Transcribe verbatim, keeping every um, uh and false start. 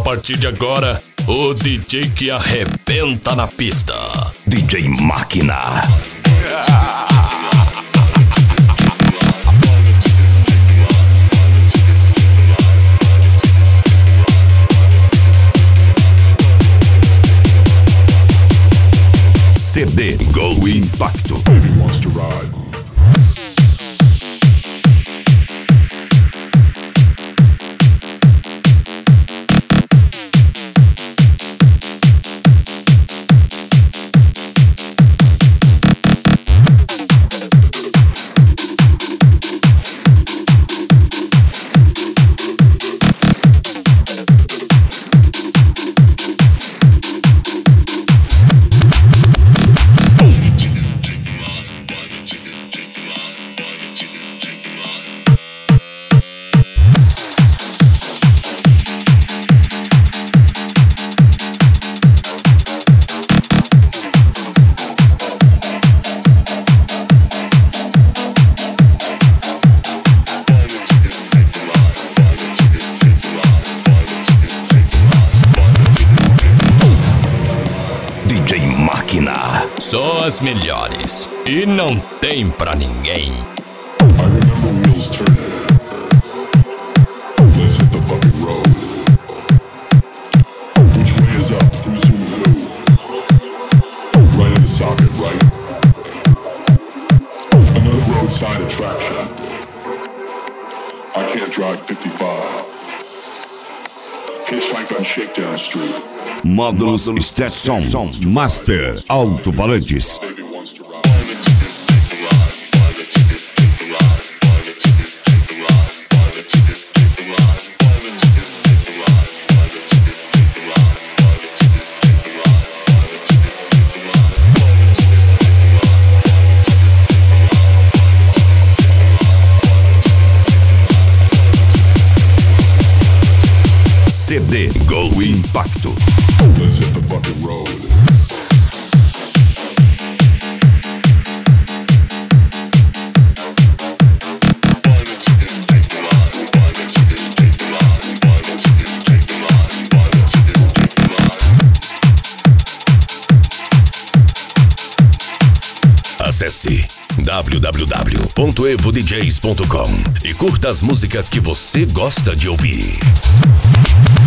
partir de agora, o D J que arrebenta na pista, D J Máquina. C D Go Impacto. Só as melhores e não tem pra ninguém. I remember wheels turning. Let's hit the fucking road. Which way is up? Who's who? Right in the socket, right? Another roadside attraction. I can't drive fifty-five. Hitchhike on Shakedown Street. Módulos Stetson Master Alto-Falantes. C D Go Impacto. Let's hit the fucking road. Acesse w w w ponto evo d js ponto com e curta as músicas que você gosta de ouvir.